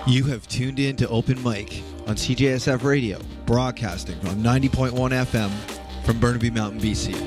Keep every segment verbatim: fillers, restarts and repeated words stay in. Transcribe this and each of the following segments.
You have tuned in to Open Mic on C J S F Radio, broadcasting on ninety point one F M from Burnaby Mountain, B C.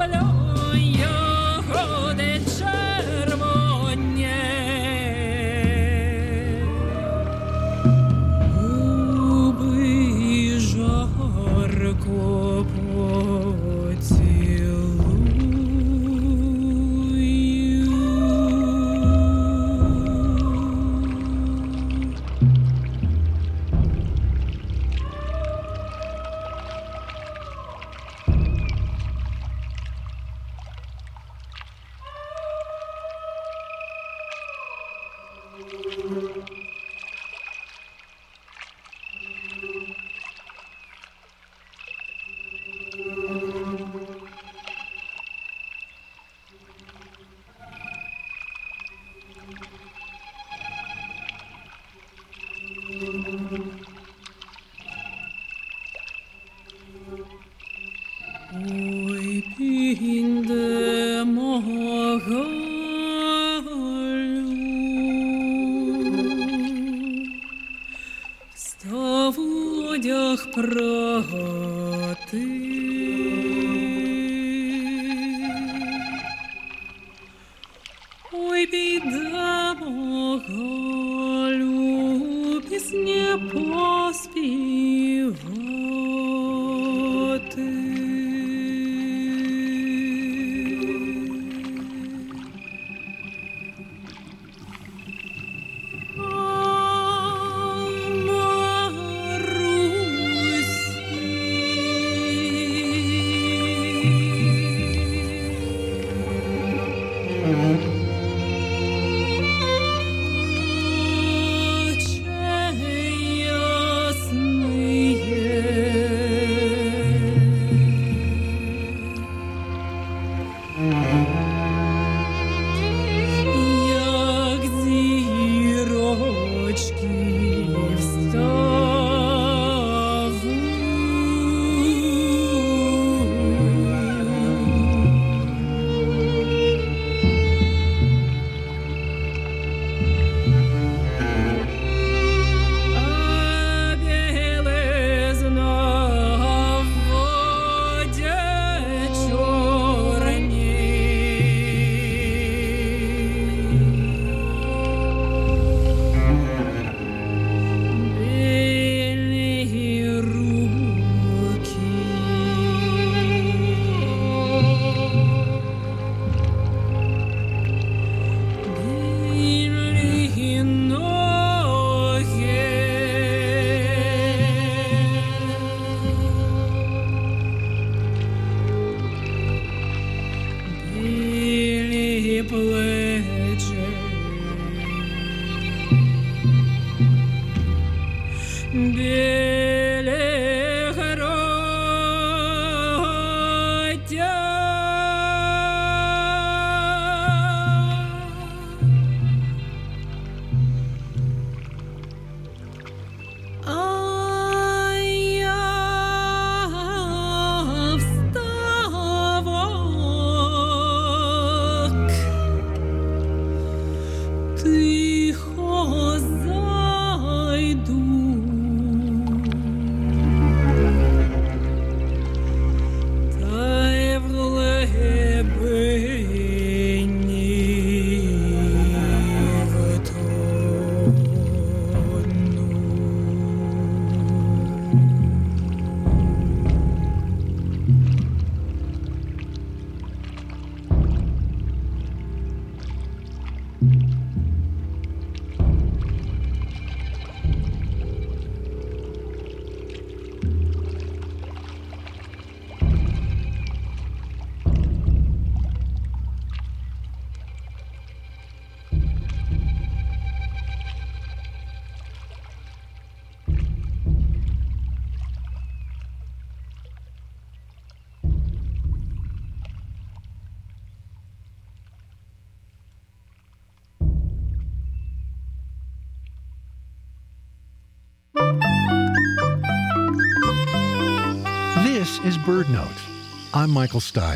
This is BirdNote. I'm Michael Stein.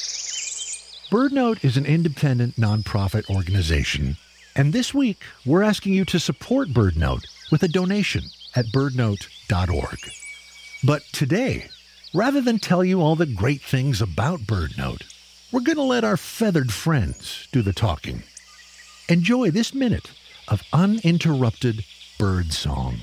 BirdNote is an independent nonprofit organization, and this week we're asking you to support BirdNote with a donation at bird note dot org. But today, rather than tell you all the great things about BirdNote, we're going to let our feathered friends do the talking. Enjoy this minute of uninterrupted bird song.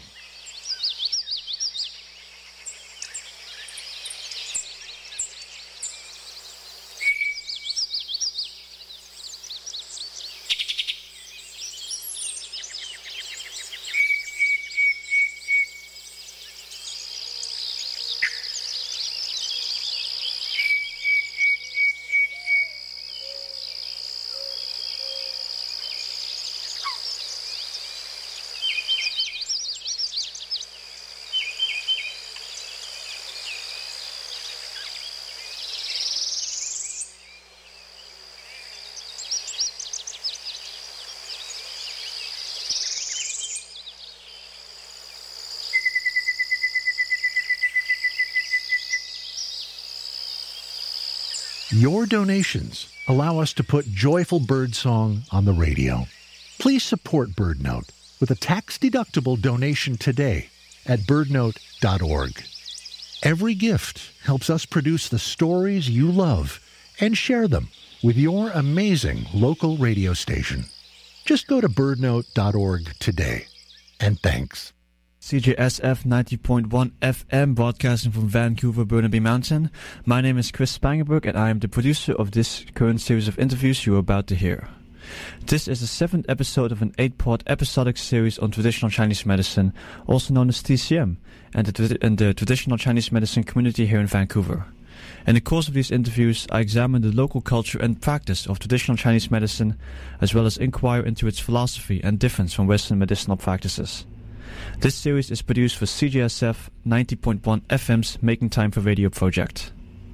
Your donations allow us to put joyful birdsong on the radio. Please support BirdNote with a tax-deductible donation today at birdnote dot org. Every gift helps us produce the stories you love and share them with your amazing local radio station. Just go to birdnote dot org today. And thanks. C J S F ninety point one F M, broadcasting from Vancouver, Burnaby Mountain. My name is Chris Spangenberg, and I am the producer of this current series of interviews you are about to hear. This is the seventh episode of an eight-part episodic series on traditional Chinese medicine, also known as T C M, and the, and the traditional Chinese medicine community here in Vancouver. In the course of these interviews, I examine the local culture and practice of traditional Chinese medicine, as well as inquire into its philosophy and difference from Western medicinal practices. This series is produced for C J S F ninety point one F M's Making Time for Radio project.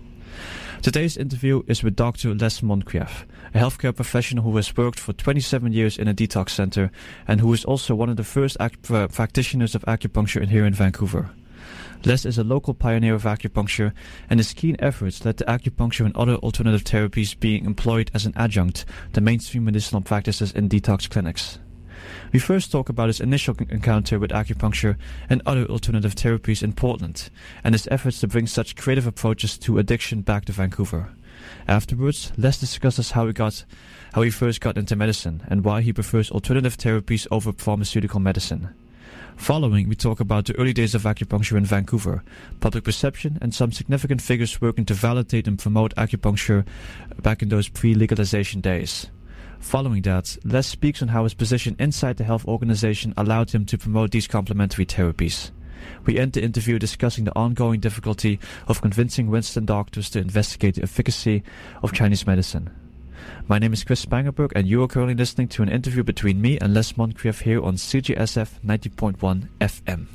Today's interview is with Doctor Les Moncrief, a healthcare professional who has worked for twenty-seven years in a detox center and who is also one of the first ac- uh, practitioners of acupuncture in here in Vancouver. Les is a local pioneer of acupuncture, and his keen efforts led to acupuncture and other alternative therapies being employed as an adjunct to mainstream medicinal practices in detox clinics. We first talk about his initial encounter with acupuncture and other alternative therapies in Portland, and his efforts to bring such creative approaches to addiction back to Vancouver. Afterwards, Les discusses how he got, how he first got into medicine, and why he prefers alternative therapies over pharmaceutical medicine. Following, we talk about the early days of acupuncture in Vancouver, public perception, and some significant figures working to validate and promote acupuncture back in those pre-legalization days. Following that, Les speaks on how his position inside the health organization allowed him to promote these complementary therapies. We end the interview discussing the ongoing difficulty of convincing Western doctors to investigate the efficacy of Chinese medicine. My name is Chris Spangenberg, and you are currently listening to an interview between me and Les Moncrief here on C J S F ninety point one F M.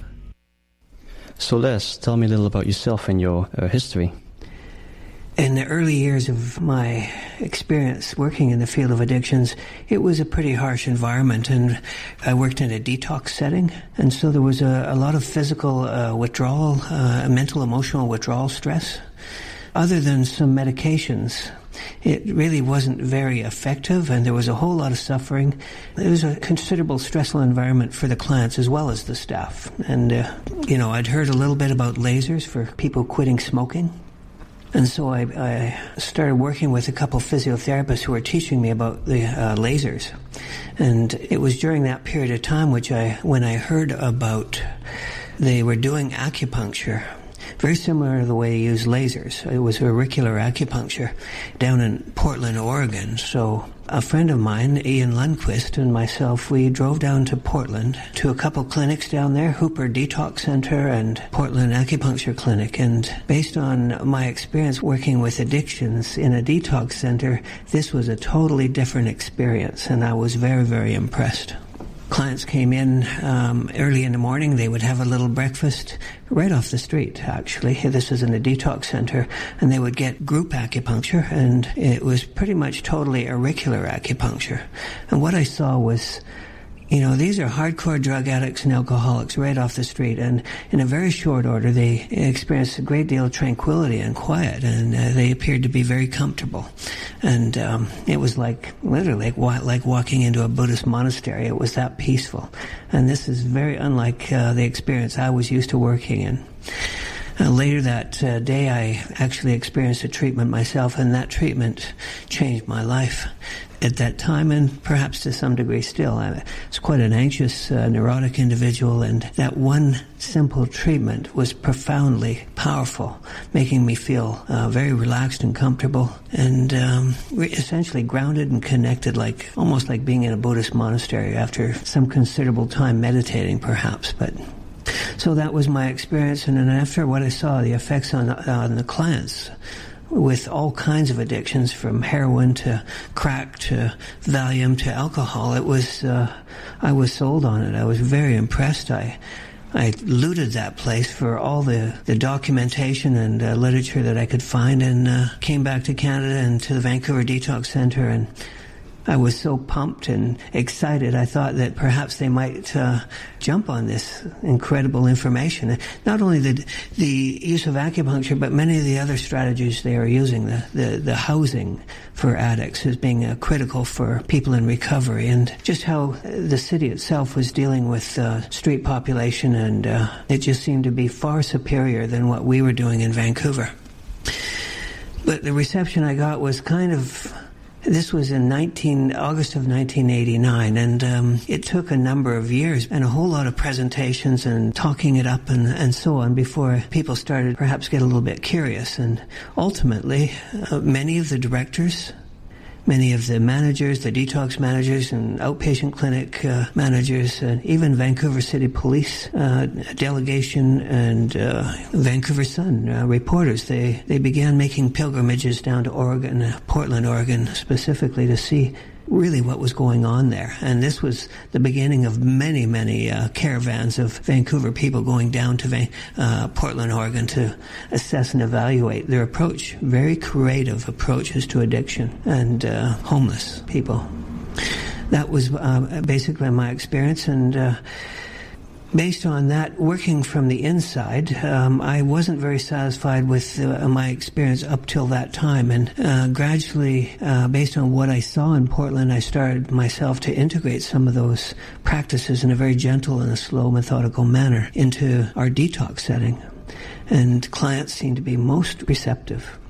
So Les, tell me a little about yourself and your uh, history. In the early years of my experience working in the field of addictions, it was a pretty harsh environment, and I worked in a detox setting, and so there was a, a lot of physical uh, withdrawal, uh, mental, emotional withdrawal stress. Other than some medications, it really wasn't very effective, and there was a whole lot of suffering. It was a considerable stressful environment for the clients as well as the staff. And, uh, you know, I'd heard a little bit about lasers for people quitting smoking. And so I, I started working with a couple physiotherapists who were teaching me about the uh, lasers. And it was during that period of time which I, when I heard about they were doing acupuncture, very similar to the way they use lasers. It was auricular acupuncture down in Portland, Oregon. So a friend of mine, Ian Lundquist, and myself, we drove down to Portland to a couple clinics down there, Hooper Detox Center and Portland Acupuncture Clinic. And based on my experience working with addictions in a detox center, this was a totally different experience, and I was very, very impressed. Clients came in um, early in the morning. They would have a little breakfast right off the street, actually. This is in a detox center. And they would get group acupuncture, and it was pretty much totally auricular acupuncture. And what I saw was, you know, these are hardcore drug addicts and alcoholics right off the street, and in a very short order they experienced a great deal of tranquility and quiet, and uh, they appeared to be very comfortable. And um, it was like, literally, like, like walking into a Buddhist monastery. It was that peaceful. And this is very unlike uh, the experience I was used to working in. Uh, later that uh, day, I actually experienced a treatment myself, and that treatment changed my life. At that time, and perhaps to some degree still, I was quite an anxious, uh, neurotic individual, and that one simple treatment was profoundly powerful, making me feel uh, very relaxed and comfortable, and um, essentially grounded and connected, like almost like being in a Buddhist monastery after some considerable time meditating, perhaps. But so that was my experience, and then after what I saw, the effects on on the clients, with all kinds of addictions, from heroin to crack to Valium to alcohol. It was, uh, I was sold on it. I was very impressed. I, I looted that place for all the, the documentation and uh, literature that I could find, and uh, came back to Canada and to the Vancouver Detox Center, and I was so pumped and excited. I thought that perhaps they might uh, jump on this incredible information. Not only the the use of acupuncture, but many of the other strategies they are using. The the, the housing for addicts as being uh, critical for people in recovery, and just how the city itself was dealing with uh, street population, and uh, it just seemed to be far superior than what we were doing in Vancouver. But the reception I got was kind of... This was in nineteen August of nineteen eighty-nine, and um, it took a number of years and a whole lot of presentations and talking it up and, and so on before people started perhaps get a little bit curious. And ultimately, uh, many of the directors, many of the managers, the detox managers and outpatient clinic uh, managers, and even Vancouver City Police uh, delegation and uh, Vancouver Sun uh, reporters, they, they began making pilgrimages down to Oregon, uh, Portland, Oregon, specifically to see really what was going on there. And this was the beginning of many, many uh, caravans of Vancouver people going down to Van- uh, Portland, Oregon to assess and evaluate their approach, very creative approaches to addiction and uh, homeless people. That was uh, basically my experience, and uh, based on that, working from the inside, um, I wasn't very satisfied with uh, my experience up till that time. And uh, gradually, uh, based on what I saw in Portland, I started myself to integrate some of those practices in a very gentle and a slow, methodical manner into our detox setting. And clients seemed to be most receptive.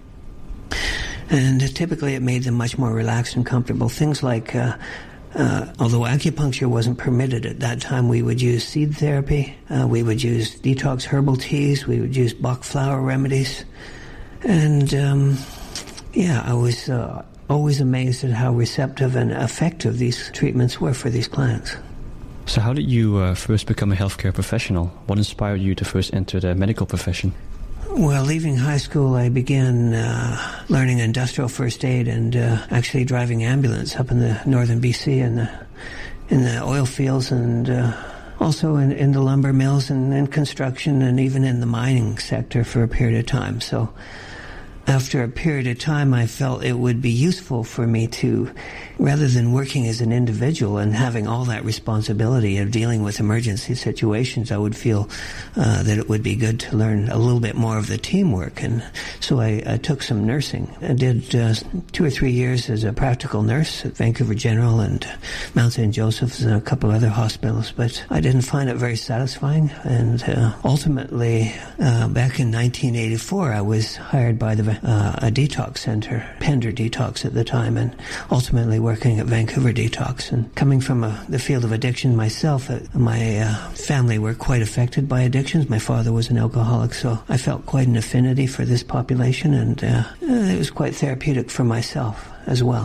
And typically it made them much more relaxed and comfortable. Things like... Uh, Uh, although acupuncture wasn't permitted at that time, we would use seed therapy, uh, we would use detox herbal teas, we would use Bach flower remedies. And, um, yeah, I was uh, always amazed at how receptive and effective these treatments were for these clients. So how did you uh, first become a healthcare professional? What inspired you to first enter the medical profession? Well, leaving high school, I began uh, learning industrial first aid and uh, actually driving ambulance up in the northern B C in the in the oil fields, and uh, also in, in the lumber mills and in construction, and even in the mining sector for a period of time. So after a period of time, I felt it would be useful for me to, rather than working as an individual and having all that responsibility of dealing with emergency situations, I would feel uh, that it would be good to learn a little bit more of the teamwork. And so I, I took some nursing. I did uh, two or three years as a practical nurse at Vancouver General and Mount Saint Joseph's and a couple other hospitals, but I didn't find it very satisfying. And uh, ultimately, uh, back in nineteen eighty-four, I was hired by the Uh, a detox center, Pender Detox at the time, and ultimately working at Vancouver Detox. And coming from a, the field of addiction myself, uh, my uh, family were quite affected by addictions. My father was an alcoholic, so I felt quite an affinity for this population, and uh, it was quite therapeutic for myself as well.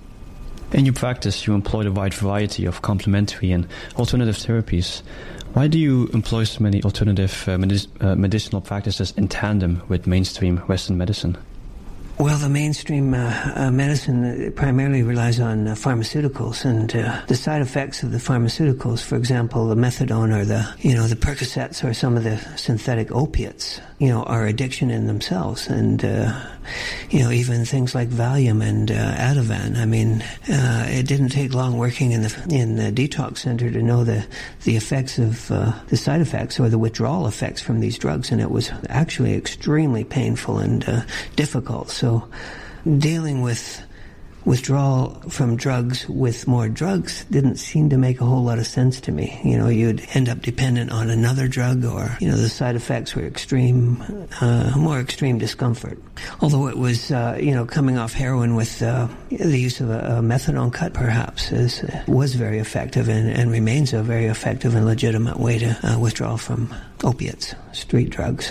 In your practice, you employ a wide variety of complementary and alternative therapies. Why do you employ so many alternative uh, medic- uh, medicinal practices in tandem with mainstream Western medicine? Well, the mainstream uh, uh, medicine primarily relies on uh, pharmaceuticals, and uh, the side effects of the pharmaceuticals, for example, the methadone or the, you know, the Percocets or some of the synthetic opiates, you know, are addiction in themselves. And, uh, you know, even things like Valium and uh, Ativan. I mean, uh, it didn't take long working in the in the detox center to know the the effects of uh, the side effects or the withdrawal effects from these drugs, and it was actually extremely painful and uh, difficult. So, dealing with withdrawal from drugs with more drugs didn't seem to make a whole lot of sense to me. You know, you'd end up dependent on another drug, or, you know, the side effects were extreme, uh, more extreme discomfort. Although it was, uh, you know, coming off heroin with uh, the use of a, a methadone cut, perhaps, is, uh, was very effective and, and remains a very effective and legitimate way to uh, withdraw from opiates, street drugs.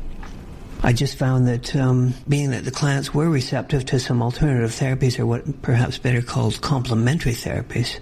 I just found that um, being that the clients were receptive to some alternative therapies, or what perhaps better called complementary therapies,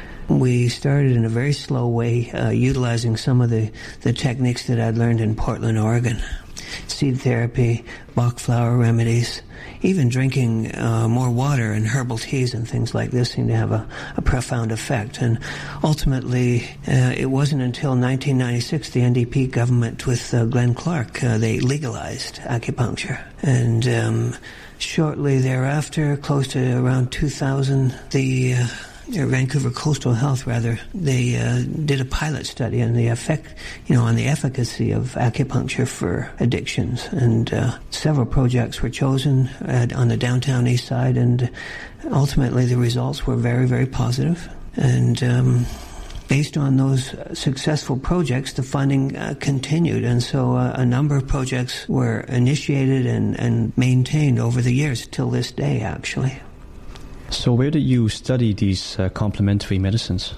we started in a very slow way uh, utilizing some of the, the techniques that I'd learned in Portland, Oregon. Seed therapy, Bach flower remedies, even drinking uh, more water and herbal teas and things like this seemed to have a, a profound effect. And ultimately, uh, it wasn't until nineteen ninety-six, the N D P government with uh, Glenn Clark, uh, they legalized acupuncture. And um, shortly thereafter, close to around two thousand, the uh, or Vancouver Coastal Health, rather, they uh, did a pilot study on the effect, you know, on the efficacy of acupuncture for addictions, and uh, several projects were chosen uh, on the downtown east side, and ultimately the results were very, very positive. And um, based on those successful projects, the funding uh, continued, and so uh, a number of projects were initiated and, and maintained over the years till this day, actually. So where did you study these uh, complementary medicines?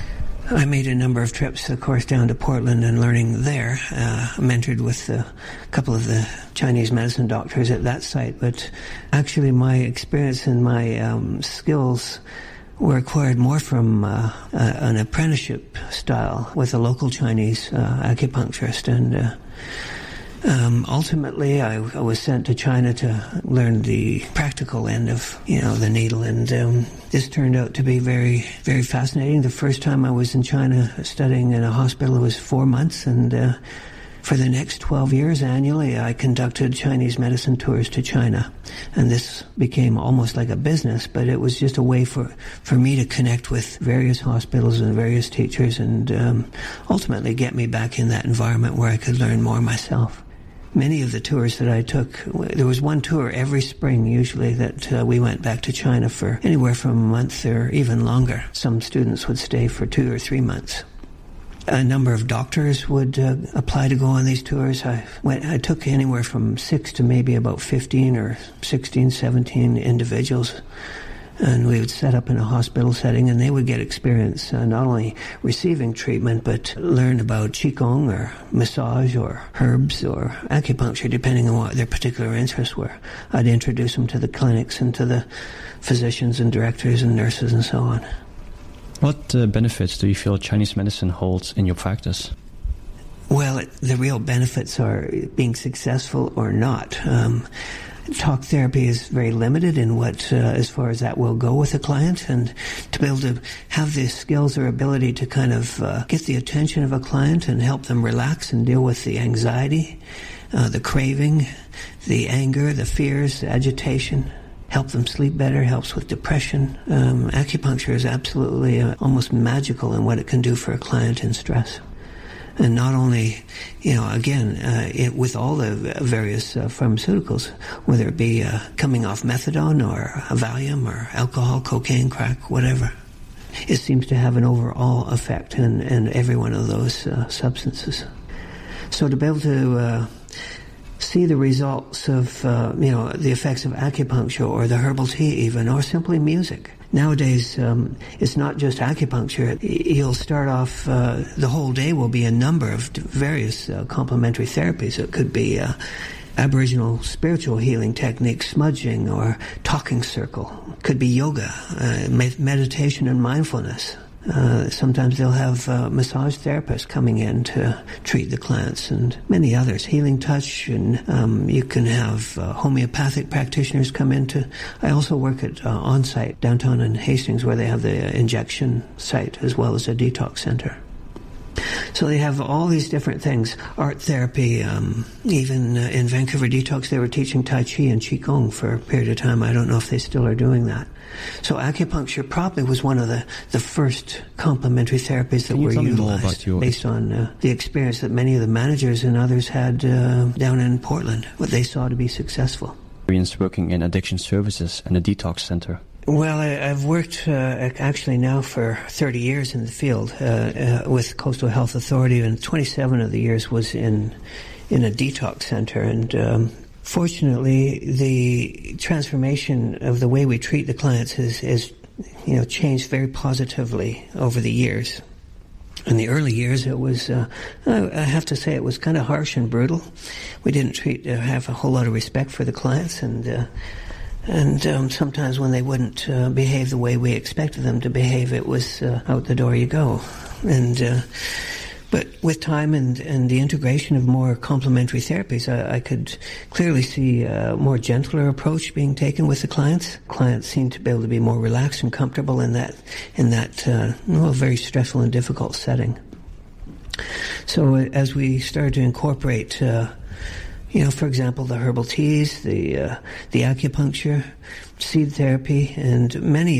I made a number of trips, of course, down to Portland and learning there. Uh, mentored with a couple of the Chinese medicine doctors at that site. But actually my experience and my um, skills were acquired more from uh, uh, an apprenticeship style with a local Chinese uh, acupuncturist. And uh, Um, ultimately, I, I was sent to China to learn the practical end of, you know, the needle, and um, this turned out to be very, very fascinating. The first time I was in China studying in a hospital, it was four months, and uh, for the next twelve years annually, I conducted Chinese medicine tours to China, and this became almost like a business, but it was just a way for, for me to connect with various hospitals and various teachers, and um, ultimately get me back in that environment where I could learn more myself. Many of the tours that I took, there was one tour every spring usually that uh, we went back to China for anywhere from a month or even longer. Some students would stay for two or three months. A number of doctors would uh, apply to go on these tours. I went, I took anywhere from six to maybe about fifteen or sixteen, seventeen individuals. And we would set up in a hospital setting, and they would get experience uh, not only receiving treatment, but learn about Qigong or massage or herbs or acupuncture, depending on what their particular interests were. I'd introduce them to the clinics and to the physicians and directors and nurses and so on. What uh, benefits do you feel Chinese medicine holds in your practice? Well, it, the real benefits are being successful or not. Um, Talk therapy is very limited in what, uh, as far as that will go with a client, and to be able to have the skills or ability to kind of uh, get the attention of a client and help them relax and deal with the anxiety, uh, the craving, the anger, the fears, the agitation, help them sleep better, helps with depression. Um, acupuncture is absolutely uh, almost magical in what it can do for a client in stress. And not only, you know, again, uh, it, with all the various uh, pharmaceuticals, whether it be uh, coming off methadone or a Valium or alcohol, cocaine, crack, whatever, it seems to have an overall effect in, in every one of those uh, substances. So to be able to uh, see the results of, uh, you know, the effects of acupuncture or the herbal tea even, or simply music. Nowadays, um, it's not just acupuncture. You'll start off, uh, the whole day will be a number of various uh, complementary therapies. It could be uh, Aboriginal spiritual healing techniques, smudging or talking circle. It could be yoga, uh, med- meditation and mindfulness. Uh, sometimes they'll have uh, massage therapists coming in to treat the clients, and many others. Healing touch, and um, you can have uh, homeopathic practitioners come in to... I also work at uh, on-site downtown in Hastings, where they have the injection site as well as a detox center. So they have all these different things. Art therapy, um, even uh, in Vancouver Detox, they were teaching Tai Chi and Qigong for a period of time. I don't know if they still are doing that. So acupuncture probably was one of the, the first complementary therapies that were utilized based on uh, the experience that many of the managers and others had uh, down in Portland, what they saw to be successful. Working in addiction services and a detox center. Well, I, I've worked uh, actually now for thirty years in the field uh, uh, with Coastal Health Authority, and twenty-seven of the years was in in a detox center. And um, fortunately, the transformation of the way we treat the clients has, has, you know, changed very positively over the years. In the early years, it was, uh, I have to say, it was kind of harsh and brutal. We didn't treat, uh, have a whole lot of respect for the clients, and uh, and um, sometimes when they wouldn't uh, behave the way we expected them to behave, it was uh, out the door you go. And uh, but with time and, and the integration of more complementary therapies, I, I could clearly see a more gentler approach being taken with the clients. Clients seem to be able to be more relaxed and comfortable in that in that uh, well, very stressful and difficult setting. So uh, as we started to incorporate, uh, you know, for example, the herbal teas, the uh, the acupuncture, seed therapy, and many